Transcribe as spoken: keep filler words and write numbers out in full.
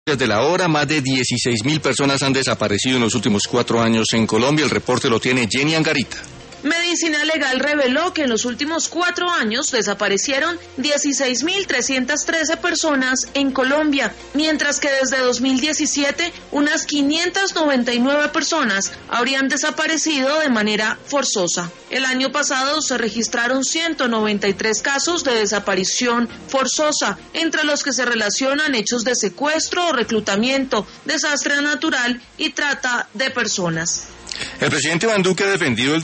Desde la hora, más de dieciséis mil personas han desaparecido en los últimos cuatro años en Colombia. El reporte lo tiene Jenny Angarita. Medicina Legal reveló que en los últimos cuatro años desaparecieron dieciséis mil trescientas trece personas en Colombia, mientras que desde dos mil diecisiete unas quinientas noventa y nueve personas habrían desaparecido de manera forzosa. El año pasado se registraron ciento noventa y tres casos de desaparición forzosa, entre los que se relacionan hechos de secuestro o reclutamiento, desastre natural y trata de personas. El presidente Iván Duque ha defendido el